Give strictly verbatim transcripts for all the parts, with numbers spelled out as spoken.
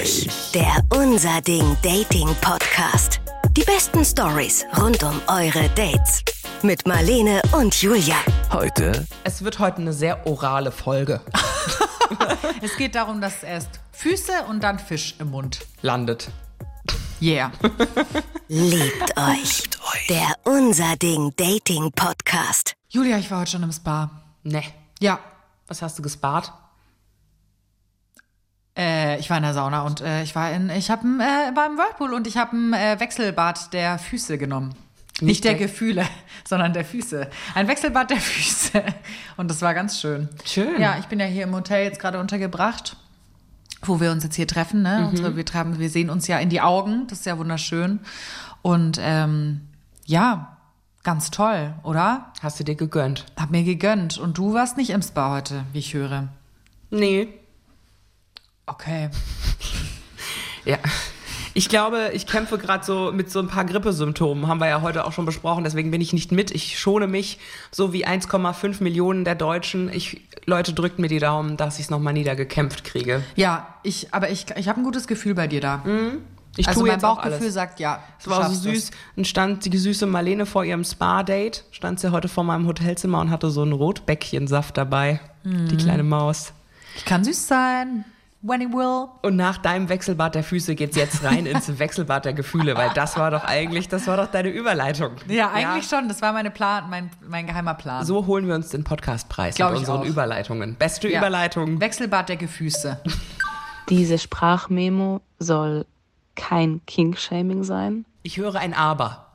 euch, der Unser Ding Dating Podcast. Die besten Stories rund um eure Dates. Mit Marlene und Julia. Heute? Es wird heute eine sehr orale Folge. Es geht darum, dass erst Füße und dann Fisch im Mund Landet. Yeah. Liebt euch. Der Unser Ding Dating Podcast. Julia, ich war heute schon im Spa. Ne. Ja. Was hast du gespart? Äh, ich war in der Sauna und äh, ich war in, ich habe äh, war im Whirlpool und ich habe ein äh, Wechselbad der Füße genommen. Nicht, Nicht der, der Gefühle, sondern der Füße. Ein Wechselbad der Füße. Und das war ganz schön. Schön. Ja, ich bin ja hier im Hotel jetzt gerade untergebracht, wo wir uns jetzt hier treffen. Ne? Mhm. Unsere, wir, treffen, wir sehen uns ja in die Augen. Das ist ja wunderschön. Und ähm, ja, ganz toll, oder? Hast du dir gegönnt? Hab mir gegönnt. Und du warst nicht im Spa heute, wie ich höre. Nee. Okay. Ja. Ich glaube, ich kämpfe gerade so mit so ein paar Grippesymptomen, haben wir ja heute auch schon besprochen, deswegen bin ich nicht mit. Ich schone mich, so wie eins Komma fünf Millionen der Deutschen. Ich, Leute, drückt mir die Daumen, dass ich es nochmal niedergekämpft kriege. Ja, ich, aber ich, ich habe ein gutes Gefühl bei dir da. Mhm. Ich also tue mein jetzt auch Bauchgefühl alles. sagt ja. Es war auch so süß. Dann stand die süße Marlene vor ihrem Spa-Date, stand sie heute vor meinem Hotelzimmer und hatte so einen Rotbäckchensaft dabei. Mhm. Die kleine Maus. Ich kann süß sein. When he will. Und nach deinem Wechselbad der Füße geht's jetzt rein ins Wechselbad der Gefühle, weil das war doch eigentlich, das war doch deine Überleitung. Ja, eigentlich ja. schon. Das war meine Plan, mein, mein geheimer Plan. So holen wir uns den Podcastpreis mit unseren auch. Überleitungen. Beste ja. Überleitung. Wechselbad der Gefüße. Diese Sprachmemo soll kein King-Shaming sein. Ich höre ein Aber.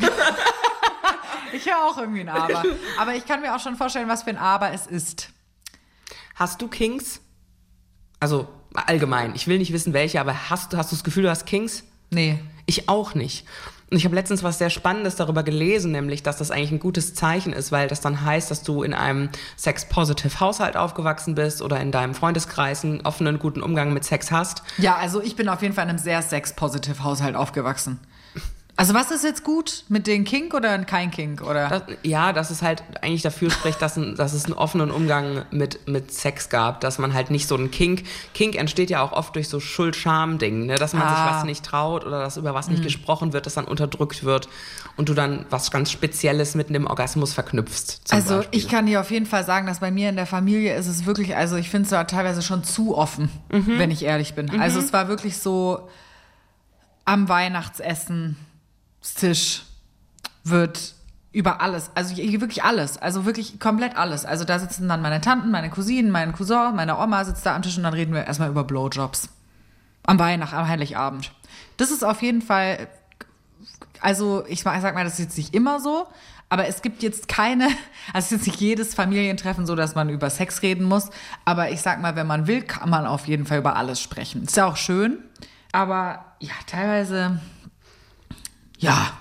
Ich höre auch irgendwie ein Aber. Aber ich kann mir auch schon vorstellen, was für ein Aber es ist. Hast du Kings? Also allgemein, ich will nicht wissen, welche, aber hast, hast du das Gefühl, du hast Kings? Nee. Ich auch nicht. Und ich habe letztens was sehr Spannendes darüber gelesen, nämlich, dass das eigentlich ein gutes Zeichen ist, weil das dann heißt, dass du in einem Sex-Positive-Haushalt aufgewachsen bist oder in deinem Freundeskreis einen offenen, guten Umgang mit Sex hast. Ja, also ich bin auf jeden Fall in einem sehr Sex-Positive-Haushalt aufgewachsen. Also was ist jetzt gut? Mit den Kink oder kein Kink? Oder? Das, ja, dass es halt eigentlich dafür spricht, dass, ein, dass es einen offenen Umgang mit, mit Sex gab, dass man halt nicht so einen Kink, Kink entsteht ja auch oft durch so Schuld-Scham-Ding, ne? Dass man ah. sich was nicht traut oder dass über was nicht mhm. gesprochen wird, dass dann unterdrückt wird und du dann was ganz Spezielles mit einem Orgasmus verknüpfst. Also Beispiel. Ich kann dir auf jeden Fall sagen, dass bei mir in der Familie ist es wirklich, also ich finde es ja teilweise schon zu offen, mhm. wenn ich ehrlich bin. Mhm. Also es war wirklich so am Weihnachtsessen Tisch wird über alles, also wirklich alles, also wirklich komplett alles. Also da sitzen dann meine Tanten, meine Cousinen, mein Cousin, meine Oma sitzt da am Tisch und dann reden wir erstmal über Blowjobs. Am Weihnachten, am Heiligabend. Das ist auf jeden Fall, also ich sag mal, das ist jetzt nicht immer so, aber es gibt jetzt keine, also es ist jetzt nicht jedes Familientreffen so, dass man über Sex reden muss, aber ich sag mal, wenn man will, kann man auf jeden Fall über alles sprechen. Ist ja auch schön, aber ja, teilweise... Ja.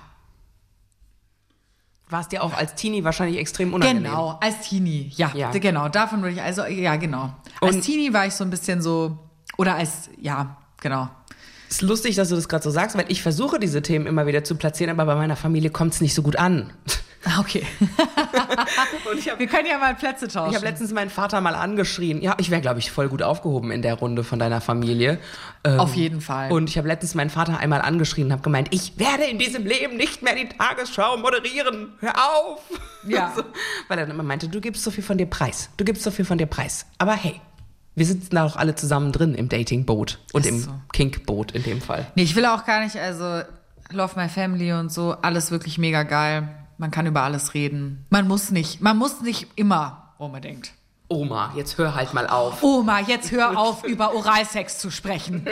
War es dir auch als Teenie wahrscheinlich extrem unangenehm? Genau, als Teenie, ja, ja. genau, davon würde ich, also, ja, genau. Als Und Teenie war ich so ein bisschen so, oder als, ja, genau. Es ist lustig, dass du das gerade so sagst, weil ich versuche, diese Themen immer wieder zu platzieren, aber bei meiner Familie kommt es nicht so gut an. Okay. Und ich hab, wir können ja mal Plätze tauschen. Ich habe letztens meinen Vater mal angeschrien. Ja, ich wäre, glaube ich, voll gut aufgehoben in der Runde von deiner Familie. Ähm, Auf jeden Fall. Und ich habe letztens meinen Vater einmal angeschrien und habe gemeint, ich werde in diesem Leben nicht mehr die Tagesschau moderieren. Hör auf. Ja. So, weil er dann immer meinte, du gibst so viel von dir preis. Du gibst so viel von dir preis. Aber hey, wir sitzen da doch alle zusammen drin im Datingboot und im so. Kinkboot in dem Fall. Nee, ich will auch gar nicht, also Love My Family und so, alles wirklich mega geil. Man kann über alles reden. Man muss nicht, man muss nicht immer unbedingt. Oma, jetzt hör halt mal auf. Oma, jetzt hör auf, über Oralsex zu sprechen.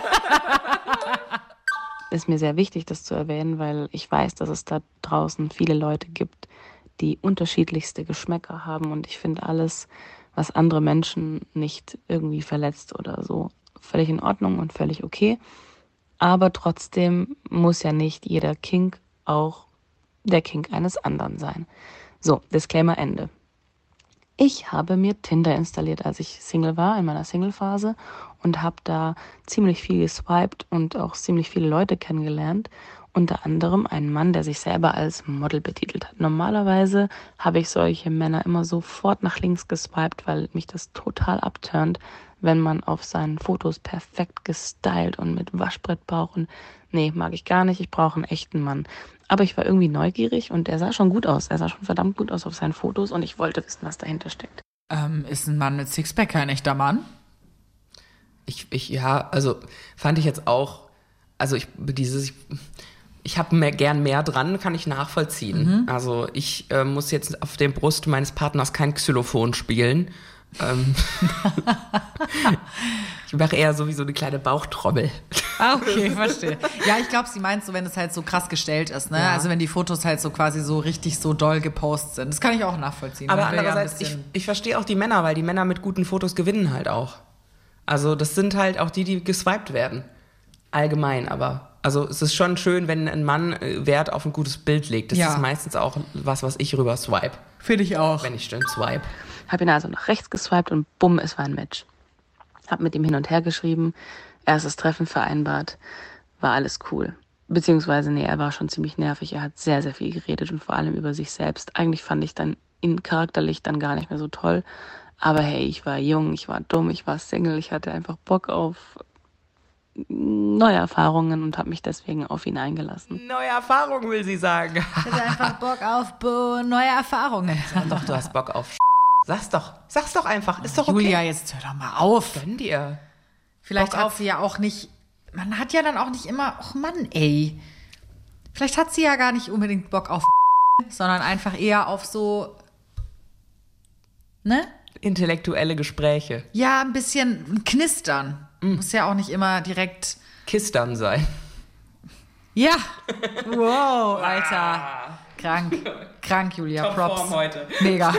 Ist mir sehr wichtig, das zu erwähnen, weil ich weiß, dass es da draußen viele Leute gibt, die unterschiedlichste Geschmäcker haben. Und ich finde alles, was andere Menschen nicht irgendwie verletzt oder so, völlig in Ordnung und völlig okay. Aber trotzdem muss ja nicht jeder Kink auch der Kink eines anderen sein. So, Disclaimer Ende. Ich habe mir Tinder installiert, als ich Single war, in meiner Single-Phase und habe da ziemlich viel geswiped und auch ziemlich viele Leute kennengelernt. unter anderem einen Mann, der sich selber als Model betitelt hat. Normalerweise habe ich solche Männer immer sofort nach links geswiped, weil mich das total abturnt, wenn man auf seinen Fotos perfekt gestylt und mit Waschbrettbauch und nee, mag ich gar nicht, ich brauche einen echten Mann. Aber ich war irgendwie neugierig und er sah schon gut aus. Er sah schon verdammt gut aus auf seinen Fotos und ich wollte wissen, was dahinter steckt. Ähm, ist ein Mann mit Sixpack kein echter Mann? Ich, ich, ja, also fand ich jetzt auch, also ich, dieses, ich, ich habe mehr, gern mehr dran, kann ich nachvollziehen. Mhm. Also ich äh, muss jetzt auf der Brust meines Partners kein Xylophon spielen. Ähm, ich mache eher so wie so eine kleine Bauchtrommel. Ah, okay, verstehe. Ja, ich glaube, sie meint so, wenn es halt so krass gestellt ist, ne? Ja. Also wenn die Fotos halt so quasi so richtig so doll gepostet sind. Das kann ich auch nachvollziehen. Aber andererseits, ja ich, ich verstehe auch die Männer, weil die Männer mit guten Fotos gewinnen halt auch. Also das sind halt auch die, die geswiped werden. Allgemein, aber. Also es ist schon schön, wenn ein Mann Wert auf ein gutes Bild legt. Das ja. ist meistens auch was, was ich rüber swipe. Finde ich auch. Wenn ich schön swipe. Habe ihn also nach rechts geswiped und bumm, es war ein Match. Hab mit ihm hin und her geschrieben, erstes Treffen vereinbart, war alles cool. Beziehungsweise, nee, er war schon ziemlich nervig, er hat sehr, sehr viel geredet und vor allem über sich selbst. Eigentlich fand ich dann ihn charakterlich dann gar nicht mehr so toll. Aber hey, ich war jung, ich war dumm, ich war Single, ich hatte einfach Bock auf neue Erfahrungen und habe mich deswegen auf ihn eingelassen. Neue Erfahrungen, will sie sagen. Ich hatte einfach Bock auf bo- neue Erfahrungen. Sag doch, du hast Bock auf Sag's doch, sag's doch einfach, ist doch okay. Julia, jetzt hör doch mal auf. Gönn dir. Vielleicht Bock hat auf. sie ja auch nicht, man hat ja dann auch nicht immer, ach Mann, ey. Vielleicht hat sie ja gar nicht unbedingt Bock auf sondern einfach eher auf so, ne? Intellektuelle Gespräche. Ja, ein bisschen knistern. Mm. Muss ja auch nicht immer direkt Kistern sein. Ja. Wow, Alter. Krank. Krank, Julia. Top Props. Form heute. Mega.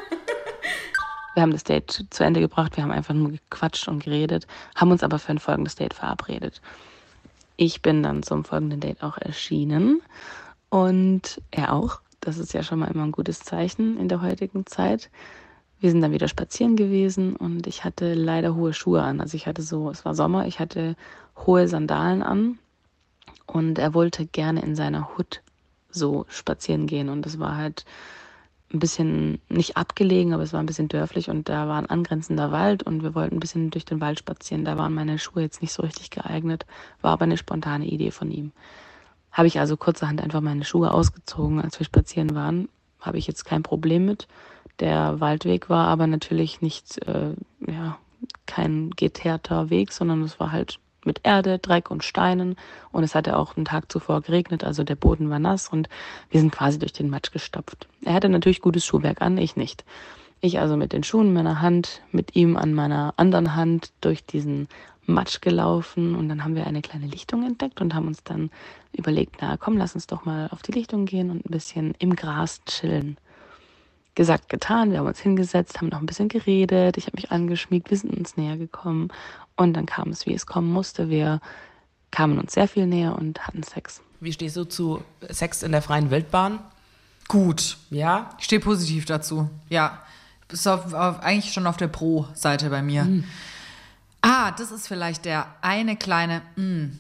Wir haben das Date zu Ende gebracht, wir haben einfach nur gequatscht und geredet, haben uns aber für ein folgendes Date verabredet. Ich bin dann zum folgenden Date auch erschienen und er auch. Das ist ja schon mal immer ein gutes Zeichen in der heutigen Zeit. Wir sind dann wieder spazieren gewesen und ich hatte leider hohe Schuhe an. Also ich hatte so, es war Sommer, ich hatte hohe Sandalen an und er wollte gerne in seiner Hut so spazieren gehen und es war halt ein bisschen, nicht abgelegen, aber es war ein bisschen dörflich und da war ein angrenzender Wald und wir wollten ein bisschen durch den Wald spazieren. Da waren meine Schuhe jetzt nicht so richtig geeignet, war aber eine spontane Idee von ihm. Habe ich also kurzerhand einfach meine Schuhe ausgezogen, als wir spazieren waren. Habe ich jetzt kein Problem mit. Der Waldweg war aber natürlich nicht, äh, ja, kein geteerter Weg, sondern es war halt mit Erde, Dreck und Steinen und es hatte auch einen Tag zuvor geregnet, also der Boden war nass und wir sind quasi durch den Matsch gestapft. Er hatte natürlich gutes Schuhwerk an, ich nicht. Ich also mit den Schuhen in meiner Hand, mit ihm an meiner anderen Hand durch diesen Matsch gelaufen und dann haben wir eine kleine Lichtung entdeckt und haben uns dann überlegt, na komm, lass uns doch mal auf die Lichtung gehen und ein bisschen im Gras chillen. Gesagt, getan, wir haben uns hingesetzt, haben noch ein bisschen geredet, ich habe mich angeschmiegt, wir sind uns näher gekommen und dann kam es, wie es kommen musste. Wir kamen uns sehr viel näher und hatten Sex. Wie stehst du zu Sex in der freien Wildbahn? Gut. Ja? Ich stehe positiv dazu. Ja. Bist auf, auf, eigentlich schon auf der Pro-Seite bei mir. Mhm. Ah, das ist vielleicht der eine kleine. Mh.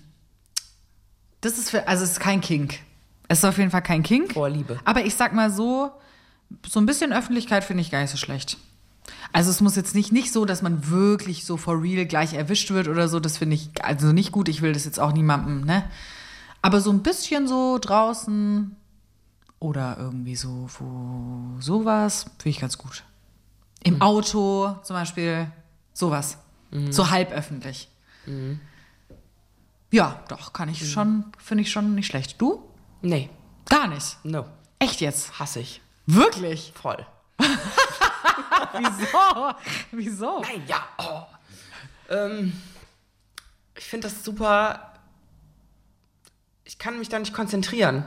Das ist für, also es ist kein Kink. Es ist auf jeden Fall kein Kink. Vorliebe. Aber ich sag mal so, so ein bisschen Öffentlichkeit finde ich gar nicht so schlecht. Also es muss jetzt nicht, nicht so, dass man wirklich so for real gleich erwischt wird oder so. Das finde ich also nicht gut. Ich will das jetzt auch niemandem, ne? Aber so ein bisschen so draußen oder irgendwie so, wo sowas, finde ich ganz gut. Im mhm. Auto zum Beispiel, sowas. Mhm. So halb öffentlich. Mhm. Ja, doch, kann ich mhm. schon, finde ich schon nicht schlecht. Du? Nee. Gar nicht? No. Echt jetzt? Hasse ich. Wirklich? Voll. Wieso? Wieso? Nein, ja. Oh. Ähm, ich finde das super. Ich kann mich da nicht konzentrieren.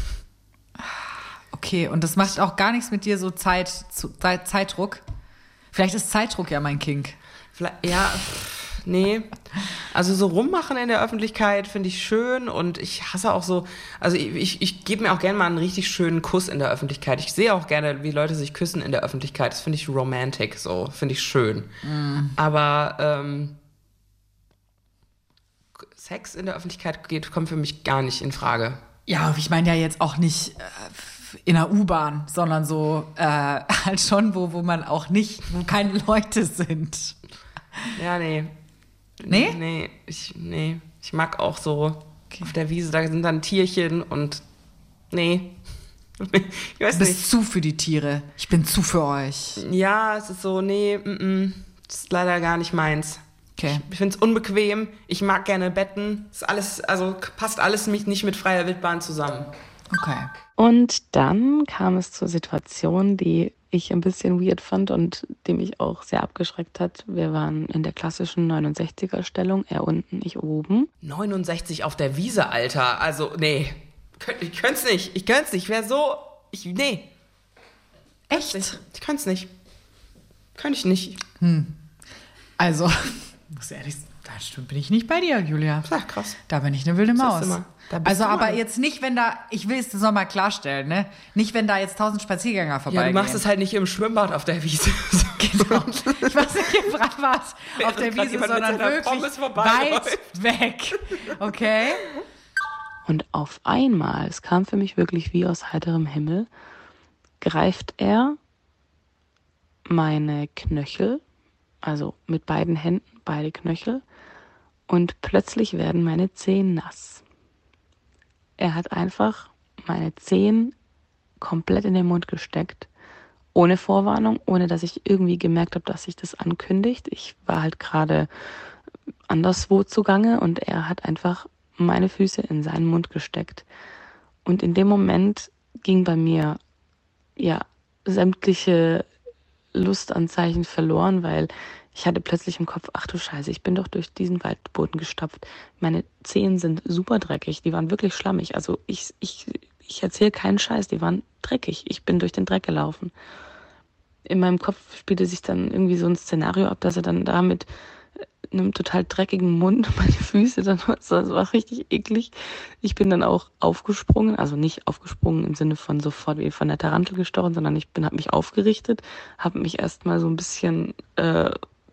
Okay, und das macht auch gar nichts mit dir so Zeit, Zeit Zeitdruck? Vielleicht ist Zeitdruck ja mein Kink. Vielleicht, ja, nee. Also so rummachen in der Öffentlichkeit finde ich schön und ich hasse auch so, also ich, ich, ich gebe mir auch gerne mal einen richtig schönen Kuss in der Öffentlichkeit. Ich sehe auch gerne, wie Leute sich küssen in der Öffentlichkeit. Das finde ich romantic, so, finde ich schön. Mm. Aber ähm, Sex in der Öffentlichkeit geht, kommt für mich gar nicht in Frage. Ja, ich meine ja jetzt auch nicht äh, in der U-Bahn, sondern so äh, halt schon, wo, wo man auch nicht, wo keine Leute sind. Ja, nee. Nee? Nee, ich, nee. ich mag auch so okay. Auf der Wiese, da sind dann Tierchen und nee. Ich weiß du bist nicht. zu für die Tiere. Ich bin zu für euch. Ja, es ist so, nee, mm, mm, das ist leider gar nicht meins. Okay. Ich finde es unbequem. Ich mag gerne Betten. Ist alles, also passt alles mich nicht mit freier Wildbahn zusammen. Okay. Und dann kam es zur Situation, die ich ein bisschen weird fand und die mich auch sehr abgeschreckt hat. Wir waren in der klassischen neunundsechziger-Stellung, er unten, ich oben. neunundsechzig auf der Wiese, Alter. Also, nee. Ich könnte es nicht. Ich könnte es nicht. Ich wäre so... Ich, nee. Echt? Ich, ich könnte es nicht. Könnte ich nicht. Hm. Also, muss ehrlich sagen, da stimmt, bin ich nicht bei dir, Julia. Ja, krass. Da bin ich eine wilde Maus. Da bist Also, du aber immer. jetzt nicht, wenn da, ich will es das nochmal klarstellen, ne? Nicht, wenn da jetzt tausend Spaziergänger vorbeigehen. Ja, du machst es halt nicht im Schwimmbad auf der Wiese. Genau. Ich weiß nicht im Radbad auf der grad Wiese, jemand mit sondern seiner wirklich Pommes vorbeiläuft. weit weg. Okay? Und auf einmal, es kam für mich wirklich wie aus heiterem Himmel, greift er meine Knöchel, also mit beiden Händen, beide Knöchel, und plötzlich werden meine Zehen nass. Er hat einfach meine Zehen komplett in den Mund gesteckt, ohne Vorwarnung, ohne dass ich irgendwie gemerkt habe, dass sich das ankündigt. Ich war halt gerade anderswo zugange und er hat einfach meine Füße in seinen Mund gesteckt. Und in dem Moment ging bei mir ja sämtliche Lustanzeichen verloren, weil ich hatte plötzlich im Kopf, ach du Scheiße, ich bin doch durch diesen Waldboden gestapft. Meine Zehen sind super dreckig, die waren wirklich schlammig. Also ich, ich, ich erzähle keinen Scheiß, die waren dreckig. Ich bin durch den Dreck gelaufen. In meinem Kopf spielte sich dann irgendwie so ein Szenario ab, dass er dann da mit einem total dreckigen Mund meine Füße dann, das war richtig eklig. Ich bin dann auch aufgesprungen, also nicht aufgesprungen im Sinne von sofort wie von der Tarantel gestochen, sondern ich bin, habe mich aufgerichtet, habe mich erstmal so ein bisschen äh,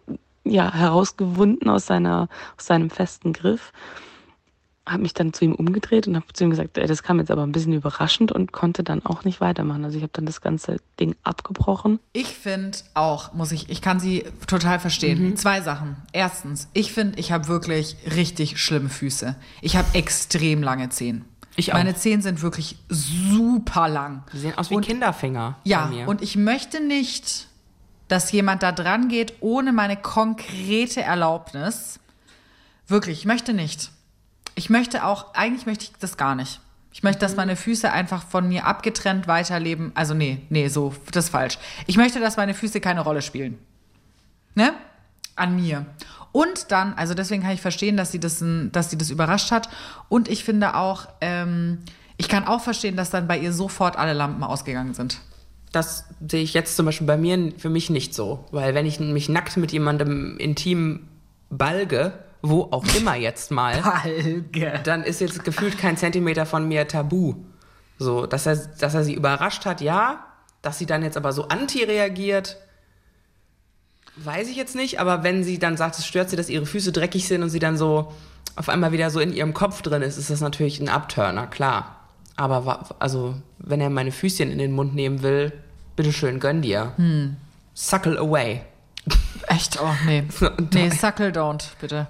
ja herausgewunden aus seiner aus seinem festen Griff, habe mich dann zu ihm umgedreht und habe zu ihm gesagt, ey, das kam jetzt aber ein bisschen überraschend und konnte dann auch nicht weitermachen. Also ich habe dann das ganze Ding abgebrochen. Ich finde auch, muss ich, ich kann sie total verstehen. Mhm. Zwei Sachen. Erstens, ich finde, ich habe wirklich richtig schlimme Füße. Ich habe extrem lange Zehen. Ich auch. Meine Zehen sind wirklich super lang. Die sehen aus wie und, Kinderfinger. Ja, bei mir. und ich möchte nicht, dass jemand da dran geht, ohne meine konkrete Erlaubnis. Wirklich, ich möchte nicht. Ich möchte auch, eigentlich möchte ich das gar nicht. Ich möchte, dass meine Füße einfach von mir abgetrennt weiterleben. Also nee, nee, so, das ist falsch. Ich möchte, dass meine Füße keine Rolle spielen. Ne? An mir. Und dann, also deswegen kann ich verstehen, dass sie das, dass sie das überrascht hat. Und ich finde auch, ähm, ich kann auch verstehen, dass dann bei ihr sofort alle Lampen ausgegangen sind. Das sehe ich jetzt zum Beispiel bei mir für mich nicht so. Weil wenn ich mich nackt mit jemandem intim balge, wo auch immer jetzt mal, Balge. Dann ist jetzt gefühlt kein Zentimeter von mir tabu. So, dass er, dass er sie überrascht hat, ja. Dass sie dann jetzt aber so anti reagiert, weiß ich jetzt nicht. Aber wenn sie dann sagt, es stört sie, dass ihre Füße dreckig sind und sie dann so auf einmal wieder so in ihrem Kopf drin ist, ist das natürlich ein Abturner, klar. Aber also, wenn er meine Füßchen in den Mund nehmen will, bitteschön, gönn dir. Hm. Suckle away. Echt? Oh, nee. Nee, suckle don't, bitte.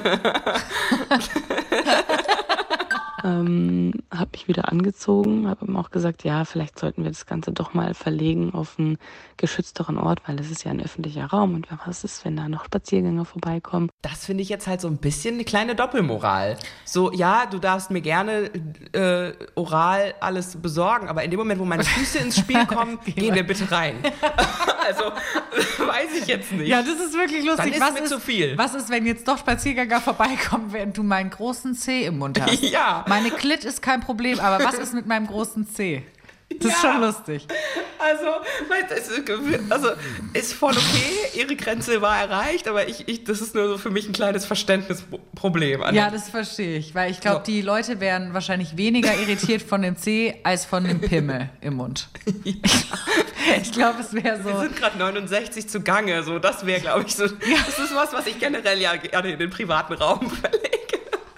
ähm, habe mich wieder angezogen, habe ihm auch gesagt, ja, vielleicht sollten wir das Ganze doch mal verlegen auf einen geschützteren Ort, weil es ist ja ein öffentlicher Raum und was ist, wenn da noch Spaziergänger vorbeikommen? Das finde ich jetzt halt so ein bisschen eine kleine Doppelmoral. So, ja, du darfst mir gerne äh, oral alles besorgen, aber in dem Moment, wo meine Füße ins Spiel kommen, gehen wir bitte rein. Also, weiß ich jetzt nicht. Ja, das ist wirklich lustig. Dann ist was mir ist, zu viel. Was ist, wenn jetzt doch Spaziergänger vorbeikommen, während du meinen großen Zeh im Mund hast? Ja. Meine Klit ist kein Problem, aber was ist mit meinem großen Zeh? Das ist ja. schon lustig. Also, also, ist voll okay, ihre Grenze war erreicht, aber ich, ich, das ist nur so für mich ein kleines Verständnisproblem. Ja, das verstehe ich, weil ich glaube, so. Die Leute wären wahrscheinlich weniger irritiert von dem Zeh als von dem Pimmel im Mund. Ja. Ich glaube, es wäre so... Wir sind gerade neunundsechzig zugange, so, das wäre, glaube ich, so... Ja. Das ist was, was ich generell ja gerne in den privaten Raum verlege.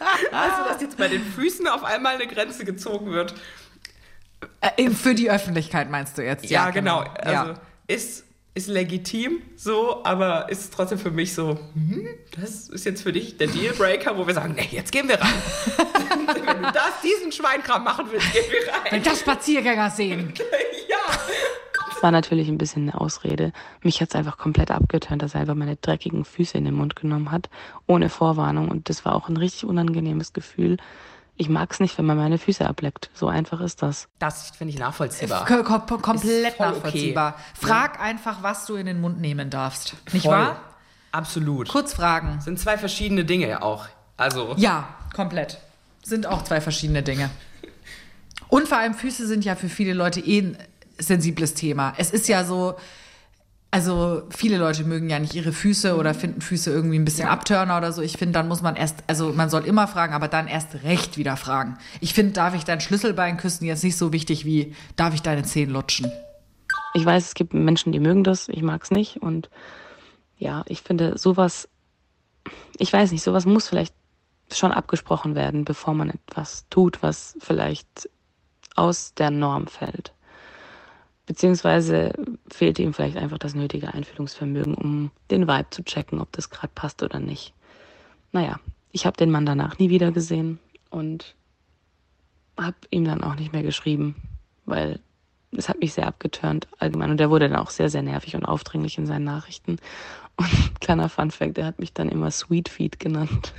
Also, dass jetzt bei den Füßen auf einmal eine Grenze gezogen wird. Äh, für die Öffentlichkeit meinst du jetzt? Ja, ja genau. genau. Also ja. ist, ist legitim so, aber ist trotzdem für mich so, hm, das ist jetzt für dich der Dealbreaker, wo wir sagen, nee, jetzt gehen wir rein. Wenn du das, diesen Schweinkram machen willst, gehen wir rein. Wenn das Spaziergänger sehen. Ja. Das war natürlich ein bisschen eine Ausrede. Mich hat es einfach komplett abgeturnt, dass er einfach meine dreckigen Füße in den Mund genommen hat, ohne Vorwarnung. Und das war auch ein richtig unangenehmes Gefühl. Ich mag es nicht, wenn man meine Füße ableckt. So einfach ist das. Das finde ich nachvollziehbar. K- kom- komplett voll nachvollziehbar. Okay. Frag ja. einfach, was du in den Mund nehmen darfst. Nicht voll. wahr? Absolut. Kurz fragen. Sind zwei verschiedene Dinge ja auch. Also. Ja, komplett. Sind auch zwei verschiedene Dinge. Und vor allem Füße sind ja für viele Leute eh ein sensibles Thema. Es ist ja so, also viele Leute mögen ja nicht ihre Füße oder finden Füße irgendwie ein bisschen ja. Abturner oder so. Ich finde, dann muss man erst, also man soll immer fragen, aber dann erst recht wieder fragen. Ich finde, darf ich dein Schlüsselbein küssen, jetzt nicht so wichtig wie, darf ich deine Zehen lutschen? Ich weiß, es gibt Menschen, die mögen das, ich mag es nicht. Und ja, ich finde, sowas, ich weiß nicht, sowas muss vielleicht schon abgesprochen werden, bevor man etwas tut, was vielleicht aus der Norm fällt. Beziehungsweise fehlt ihm vielleicht einfach das nötige Einfühlungsvermögen, um den Vibe zu checken, ob das gerade passt oder nicht. Naja, ich habe den Mann danach nie wieder gesehen und habe ihm dann auch nicht mehr geschrieben, weil es hat mich sehr abgeturnt allgemein. Und der wurde dann auch sehr, sehr nervig und aufdringlich in seinen Nachrichten. Und kleiner Funfact, der hat mich dann immer Sweet Feet genannt.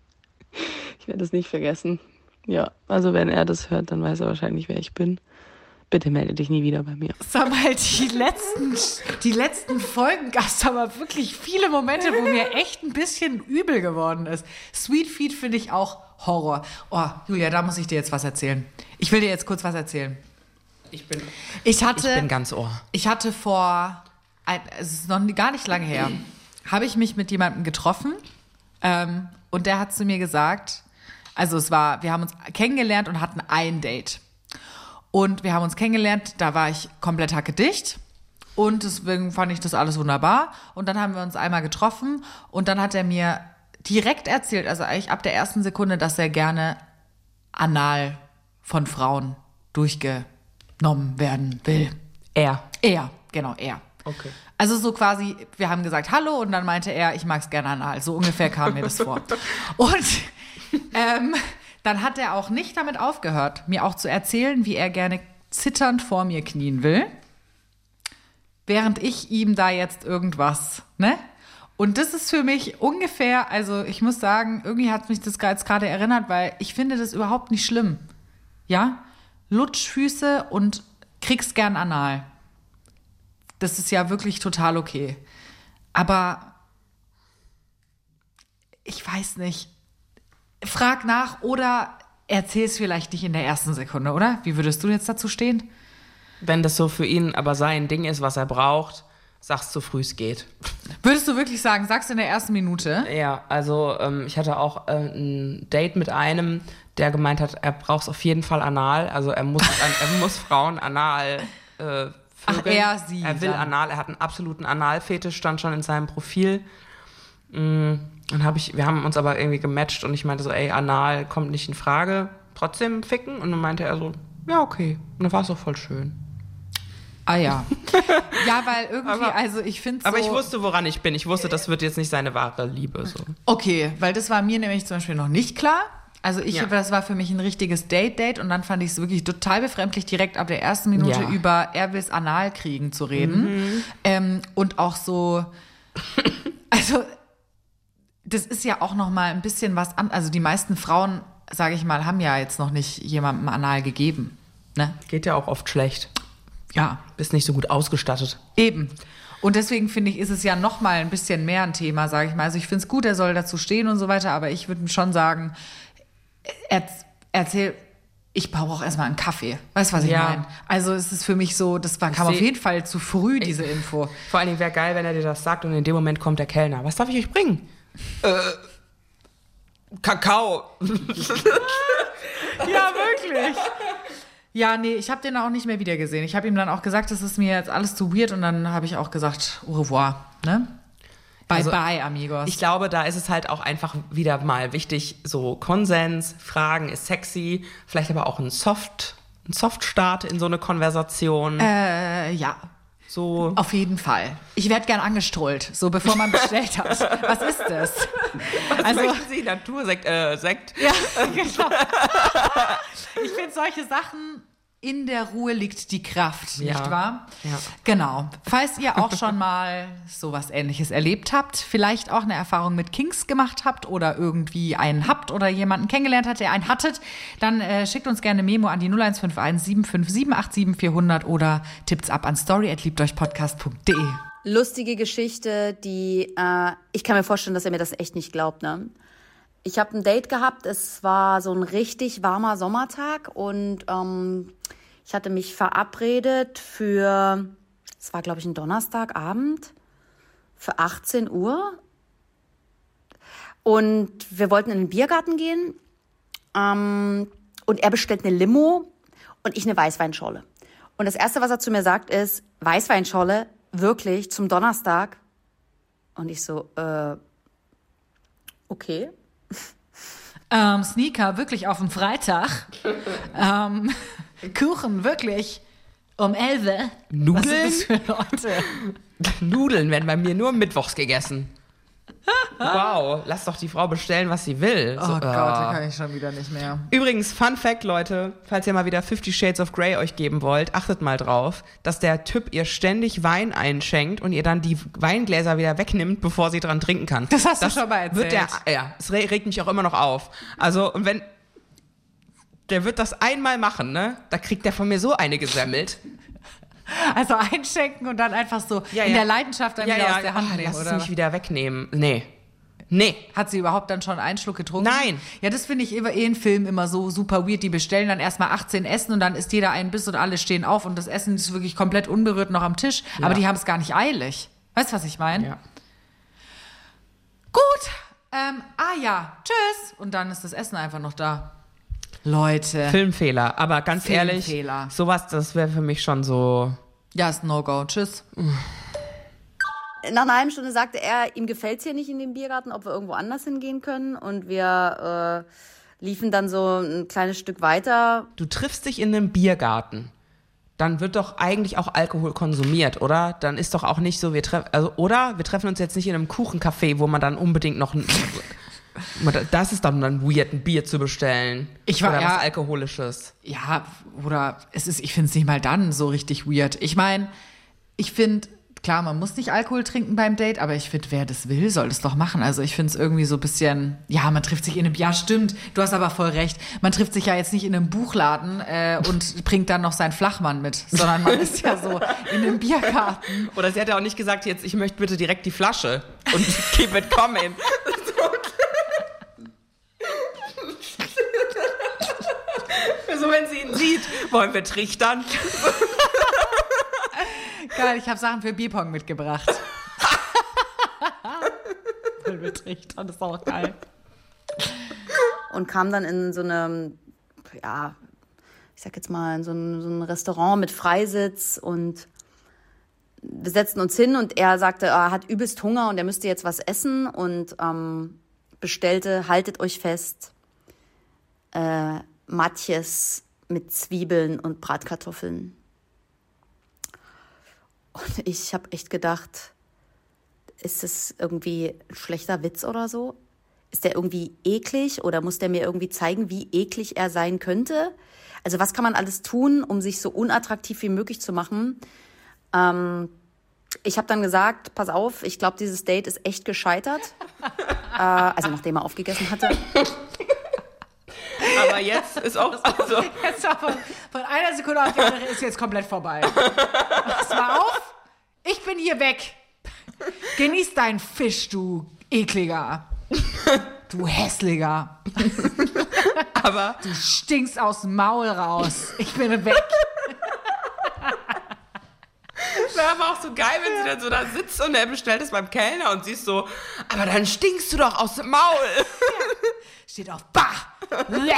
Ich werde es nicht vergessen. Ja, also wenn er das hört, dann weiß er wahrscheinlich, wer ich bin. Bitte melde dich nie wieder bei mir. Sag mal, die letzten, die letzten Folgen gab es aber wirklich viele Momente, wo mir echt ein bisschen übel geworden ist. Sweet Feet finde ich auch Horror. Oh, Julia, da muss ich dir jetzt was erzählen. Ich will dir jetzt kurz was erzählen. Ich bin, ich hatte, ich bin ganz Ohr. Ich hatte vor, ein, es ist noch gar nicht lange her, habe ich mich mit jemandem getroffen ähm, und der hat zu mir gesagt, also es war, wir haben uns kennengelernt und hatten ein Date. Und wir haben uns kennengelernt, da war ich komplett hackedicht und deswegen fand ich das alles wunderbar. Und dann haben wir uns einmal getroffen und dann hat er mir direkt erzählt, also eigentlich ab der ersten Sekunde, dass er gerne anal von Frauen durchgenommen werden will. Er? Er, genau, er. Okay. Also so quasi, wir haben gesagt Hallo und dann meinte er, ich mag's gerne anal. So ungefähr kam mir das vor. Und ähm, dann hat er auch nicht damit aufgehört, mir auch zu erzählen, wie er gerne zitternd vor mir knien will, während ich ihm da jetzt irgendwas, ne? Und das ist für mich ungefähr, also ich muss sagen, irgendwie hat mich das jetzt gerade erinnert, weil ich finde das überhaupt nicht schlimm. Ja? Lutschfüße und kriegst gern anal. Das ist ja wirklich total okay. Aber ich weiß nicht. Frag nach oder erzähl es vielleicht nicht in der ersten Sekunde, oder? Wie würdest du jetzt dazu stehen? Wenn das so für ihn aber sein Ding ist, was er braucht, sag's so früh es geht. Würdest du wirklich sagen, sag's in der ersten Minute? Ja, also ähm, ich hatte auch äh, ein Date mit einem, der gemeint hat, er braucht's auf jeden Fall anal. Also er muss, er muss Frauen anal äh, Ach, er, sie. Er will dann. anal, er hat einen absoluten Analfetisch, stand schon in seinem Profil. Mhm. Dann hab ich, wir haben uns aber irgendwie gematcht und ich meinte so, ey, anal kommt nicht in Frage, trotzdem ficken? Und dann meinte er so, ja, okay. Und dann war es auch voll schön. Ah ja. Ja, weil irgendwie, aber, also ich finde so... Aber ich wusste, woran ich bin. Ich wusste, das wird jetzt nicht seine wahre Liebe. So. Okay, weil das war mir nämlich zum Beispiel noch nicht klar. Also ich, ja. das war für mich ein richtiges Date-Date und dann fand ich es wirklich total befremdlich, direkt ab der ersten Minute ja. über er will's anal kriegen zu reden. Mhm. Ähm, und auch so, also das ist ja auch noch mal ein bisschen was an, also die meisten Frauen, sage ich mal, haben ja jetzt noch nicht jemandem anal gegeben. Ne? Geht ja auch oft schlecht. Ja. Bist nicht so gut ausgestattet. Eben. Und deswegen finde ich, ist es ja noch mal ein bisschen mehr ein Thema, sage ich mal. Also ich finde es gut, er soll dazu stehen und so weiter, aber ich würde schon sagen, er, erzähl, ich brauche auch erstmal einen Kaffee. Weißt du, was ich ja. meine? Also es ist für mich so, das war, kam auf jeden Fall zu früh, diese ich, Info. Vor allen Dingen wäre geil, wenn er dir das sagt und in dem Moment kommt der Kellner. Was darf ich euch bringen? Äh, Kakao. Ja, wirklich. Ja, nee, ich habe den auch nicht mehr wiedergesehen. Ich habe ihm dann auch gesagt, das ist mir jetzt alles zu weird und dann habe ich auch gesagt, au revoir, ne? Bye Also, bye, amigos. Ich glaube, da ist es halt auch einfach wieder mal wichtig, so Konsens, Fragen ist sexy, vielleicht aber auch ein Soft, ein Soft-Start in so eine Konversation. äh, ja. So. Auf jeden Fall. Ich werde gern angestrollt, so bevor man bestellt hat. Was ist das? Was also, möchten Sie? Natursekt, äh, Sekt? Ja, genau. Ich finde solche Sachen, in der Ruhe liegt die Kraft, Ja. nicht wahr? Ja. Genau. Falls ihr auch schon mal sowas Ähnliches erlebt habt, vielleicht auch eine Erfahrung mit Kinks gemacht habt oder irgendwie einen habt oder jemanden kennengelernt hat, der einen hattet, dann äh, schickt uns gerne eine Memo an die null eins fünf eins sieben fünf sieben acht sieben vier null null oder tippt's ab an story at liebteuchpodcast punkt de. Lustige Geschichte, die, äh, ich kann mir vorstellen, dass er mir das echt nicht glaubt, ne? Ich habe ein Date gehabt, es war so ein richtig warmer Sommertag und ähm, ich hatte mich verabredet für, es war glaube ich ein Donnerstagabend, für achtzehn Uhr. Und wir wollten in den Biergarten gehen ähm, und er bestellt eine Limo und ich eine Weißweinscholle. Und das Erste, was er zu mir sagt, ist, Weißweinscholle, wirklich, zum Donnerstag? Und ich so, äh, okay. Ähm, Sneaker, wirklich auf dem Freitag. ähm, Kuchen, wirklich um elf. Nudeln? Was sind das für Leute? Nudeln werden bei mir nur mittwochs gegessen. Wow, lass doch die Frau bestellen, was sie will. Oh So, Gott, da kann ich schon wieder nicht mehr. Übrigens, Fun Fact, Leute, falls ihr mal wieder Fifty Shades of Grey euch geben wollt, achtet mal drauf, dass der Typ ihr ständig Wein einschenkt und ihr dann die Weingläser wieder wegnimmt, bevor sie dran trinken kann. Das hast du schon mal Wird erzählt. der, ja, es re- regt mich auch immer noch auf. Also, und wenn, der wird das einmal machen, ne, da kriegt der von mir so eine gesemmelt. Also einschenken und dann einfach so Ja, in ja. der Leidenschaft dann Ja, wieder ja, aus der Hand oh, nehmen, lass oder? es nicht wieder wegnehmen. Nee. Nee. Hat sie überhaupt dann schon einen Schluck getrunken? Nein. Ja, das finde ich immer eh in Filmen immer so super weird. Die bestellen dann erstmal achtzehn Essen und dann isst jeder einen Biss und alle stehen auf und das Essen ist wirklich komplett unberührt noch am Tisch. Ja. Aber die haben es gar nicht eilig. Weißt du, was ich meine? Ja. Gut. Ähm, ah ja, tschüss. Und dann ist das Essen einfach noch da. Leute. Filmfehler. Aber ganz Filmfehler. ehrlich, sowas, das wäre für mich schon so. Ja, ist ein No-Go. Tschüss. Nach einer halben Stunde sagte er, ihm gefällt's hier nicht in dem Biergarten, ob wir irgendwo anders hingehen können. Und wir äh, liefen dann so ein kleines Stück weiter. Du triffst dich in einem Biergarten. Dann wird doch eigentlich auch Alkohol konsumiert, oder? Dann ist doch auch nicht so, wir treffen, also, oder? Wir treffen uns jetzt nicht in einem Kuchencafé, wo man dann unbedingt noch ein, das ist dann dann weird, ein Bier zu bestellen. Ich war- oder ja. was Alkoholisches. Ja, oder es ist, ich finde es nicht mal dann so richtig weird. Ich meine, ich finde, klar, man muss nicht Alkohol trinken beim Date, aber ich finde, wer das will, soll das doch machen. Also ich finde es irgendwie so ein bisschen, ja, man trifft sich in einem, ja stimmt, du hast aber voll recht, man trifft sich ja jetzt nicht in einem Buchladen äh, und bringt dann noch seinen Flachmann mit, sondern man ist ja so in einem Biergarten. Oder sie hat ja auch nicht gesagt, jetzt, ich möchte bitte direkt die Flasche und keep it coming. So, wenn sie ihn sieht, wollen wir trichtern. Geil, ich habe Sachen für Bierpong mitgebracht. Voll betrichtern, das ist auch geil. Und kam dann in so einem, ja, ich sag jetzt mal, in so ein, so ein Restaurant mit Freisitz und wir setzten uns hin und er sagte, er hat übelst Hunger und er müsste jetzt was essen und ähm, bestellte, haltet euch fest, äh, Matjes mit Zwiebeln und Bratkartoffeln. Und ich habe echt gedacht, ist das irgendwie ein schlechter Witz oder so? Ist der irgendwie eklig oder muss der mir irgendwie zeigen, wie eklig er sein könnte? Also was kann man alles tun, um sich so unattraktiv wie möglich zu machen? Ähm, ich habe dann gesagt, pass auf, ich glaube, dieses Date ist echt gescheitert. äh, also nachdem er aufgegessen hatte. Aber jetzt ist auch so. Jetzt von, von einer Sekunde auf die andere ist jetzt komplett vorbei. Pass mal auf, ich bin hier weg. Genieß deinen Fisch, du ekliger. Du hässlicher. Aber Du stinkst aus dem Maul raus. Ich bin weg. wäre aber auch so geil, wenn sie dann so da sitzt und er bestellt es beim Kellner und sie ist so, aber dann stinkst du doch aus dem Maul. Steht auf Bah. Bleh.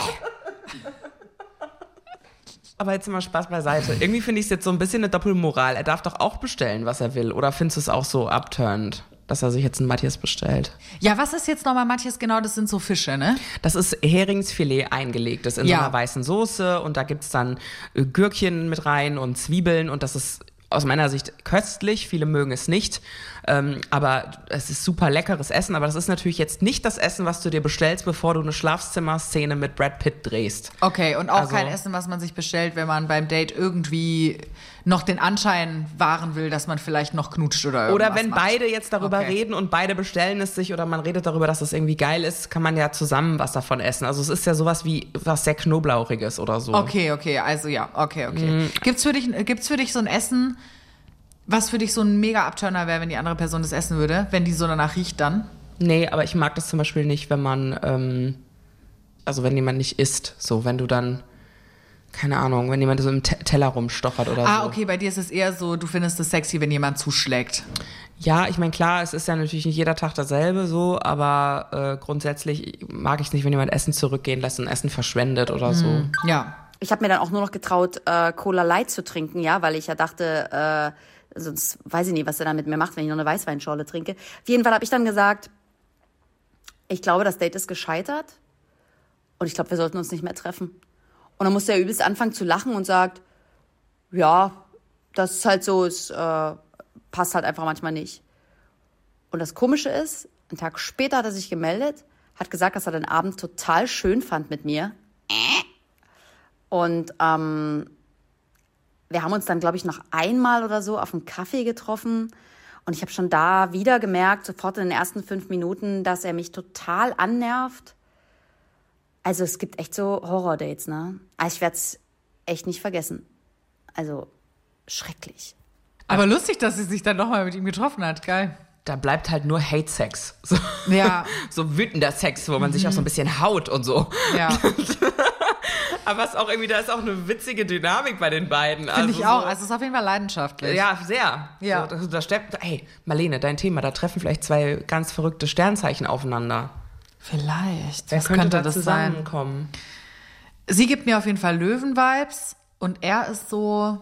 Aber jetzt mal Spaß beiseite. Irgendwie finde ich es jetzt so ein bisschen eine Doppelmoral. Er darf doch auch bestellen, was er will. Oder findest du es auch so upturned? dass er sich jetzt einen Matthias bestellt. Ja, was ist jetzt nochmal Matthias genau? Das sind so Fische, ne? Das ist Heringsfilet eingelegtes in Ja. so einer weißen Soße und da gibt's dann äh, Gürkchen mit rein und Zwiebeln und das ist aus meiner Sicht köstlich. Viele mögen es nicht, ähm, aber es ist super leckeres Essen. Aber das ist natürlich jetzt nicht das Essen, was du dir bestellst, bevor du eine Schlafzimmerszene mit Brad Pitt drehst. Okay, und auch Also- kein Essen, was man sich bestellt, wenn man beim Date irgendwie noch den Anschein wahren will, dass man vielleicht noch knutscht oder irgendwas Oder wenn macht. beide jetzt darüber Okay. reden und beide bestellen es sich oder man redet darüber, dass es irgendwie geil ist, kann man ja zusammen was davon essen. Also es ist ja sowas wie was sehr Knoblauchiges oder so. Okay, okay, also ja, okay, okay. Mhm. Gibt's für dich, gibt's für dich so ein Essen, was für dich so ein mega Abturner wäre, wenn die andere Person das essen würde, wenn die so danach riecht dann? Nee, aber ich mag das zum Beispiel nicht, wenn man, ähm, also wenn jemand nicht isst, so wenn du dann, keine Ahnung, wenn jemand so im Te- Teller rumstochert oder so. Ah, okay, bei dir ist es eher so, du findest es sexy, wenn jemand zuschlägt. Ja, ich meine, klar, es ist ja natürlich nicht jeder Tag dasselbe so, aber äh, grundsätzlich mag ich es nicht, wenn jemand Essen zurückgehen lässt und Essen verschwendet oder so. Ja. Ich habe mir dann auch nur noch getraut, äh, Cola Light zu trinken, ja, weil ich ja dachte, äh, sonst weiß ich nicht, was er da mit mir macht, wenn ich noch eine Weißweinschorle trinke. Auf jeden Fall habe ich dann gesagt, ich glaube, das Date ist gescheitert und ich glaube, wir sollten uns nicht mehr treffen. Und dann musste er übelst anfangen zu lachen und sagt, ja, das ist halt so, es äh, passt halt einfach manchmal nicht. Und das Komische ist, einen Tag später hat er sich gemeldet, hat gesagt, dass er den Abend total schön fand mit mir. Und ähm, wir haben uns dann, glaube ich, noch einmal oder so auf einen Kaffee getroffen. Und ich habe schon da wieder gemerkt, sofort in den ersten fünf Minuten, dass er mich total annervt. Also es gibt echt so Horror-Dates, ne? Also ich werde es echt nicht vergessen. Also schrecklich. Aber lustig, dass sie sich dann nochmal mit ihm getroffen hat. Geil. Da bleibt halt nur Hate-Sex. So, Ja. so wütender Sex, wo man sich auch so ein bisschen haut und so. Ja. Aber es ist auch irgendwie, da ist auch eine witzige Dynamik bei den beiden. Finde also ich auch. So, Also es ist auf jeden Fall leidenschaftlich. ja, sehr. Ja. So, da, da steppt, hey, Marlene, dein Thema, da treffen vielleicht zwei ganz verrückte Sternzeichen aufeinander. Vielleicht. Wer Was könnte, könnte da das sein? zusammenkommen? Sie gibt mir auf jeden Fall Löwen-Vibes und er ist so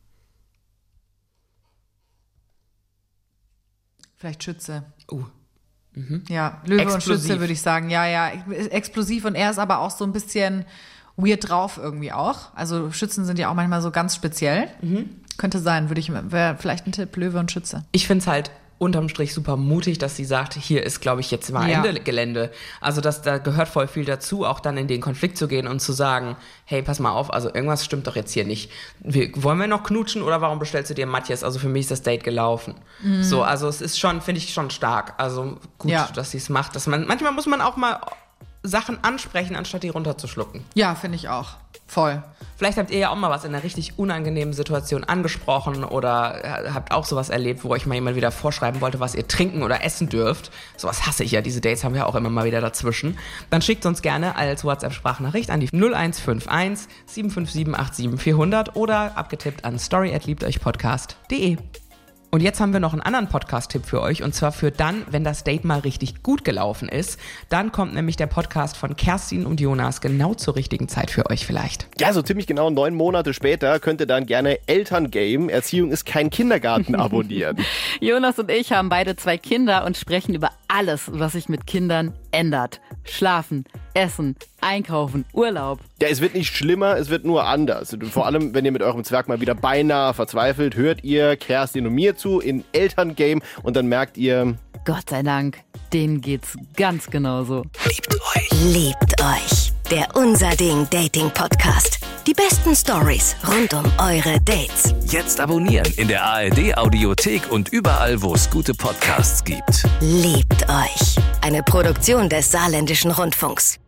vielleicht Schütze. Uh. Ja, Löwe Explosiv. und Schütze würde ich sagen. Ja, ja, explosiv und er ist aber auch so ein bisschen weird drauf irgendwie auch. Also Schützen sind ja auch manchmal so ganz speziell. Könnte sein, würde ich, wäre vielleicht ein Tipp, Löwe und Schütze. Ich finde es halt unterm Strich super mutig, dass sie sagt, hier ist, glaube ich, jetzt mal Ja. Ende Gelände. Also das, da gehört voll viel dazu, auch dann in den Konflikt zu gehen und zu sagen, hey, pass mal auf, also irgendwas stimmt doch jetzt hier nicht. Wir, wollen wir noch knutschen oder warum bestellst du dir Matthias? Also für mich ist das Date gelaufen. Mhm. So, also es ist schon, finde ich schon stark. Also gut, Ja. dass sie es macht. Dass man, manchmal muss man auch mal Sachen ansprechen, anstatt die runterzuschlucken. Ja, finde ich auch. Voll. Vielleicht habt ihr ja auch mal was in einer richtig unangenehmen Situation angesprochen oder habt auch sowas erlebt, wo euch mal jemand wieder vorschreiben wollte, was ihr trinken oder essen dürft. Sowas hasse ich ja, diese Dates haben wir auch immer mal wieder dazwischen. Dann schickt uns gerne als WhatsApp-Sprachnachricht an die null eins fünf eins sieben fünf sieben acht sieben vier null null oder abgetippt an story at liebteuchpodcast punkt de. Und jetzt haben wir noch einen anderen Podcast-Tipp für euch und zwar für dann, wenn das Date mal richtig gut gelaufen ist. Dann kommt nämlich der Podcast von Kerstin und Jonas genau zur richtigen Zeit für euch vielleicht. Ja, so ziemlich genau neun Monate später könnt ihr dann gerne Elterngame, Erziehung ist kein Kindergarten, abonnieren. Jonas und ich haben beide zwei Kinder und sprechen über alles, was sich mit Kindern ändert. Schlafen, Essen, Einkaufen, Urlaub. Ja, es wird nicht schlimmer, es wird nur anders. Vor allem, wenn ihr mit eurem Zwerg mal wieder beinahe verzweifelt, hört ihr Kerstin und mir zu in Elterngame und dann merkt ihr, Gott sei Dank, denen geht's ganz genauso. Liebt euch. Liebt euch. Der Unser Ding Dating Podcast. Die besten Stories rund um eure Dates. Jetzt abonnieren in der A R D Audiothek und überall, wo es gute Podcasts gibt. Liebt euch. Eine Produktion des Saarländischen Rundfunks.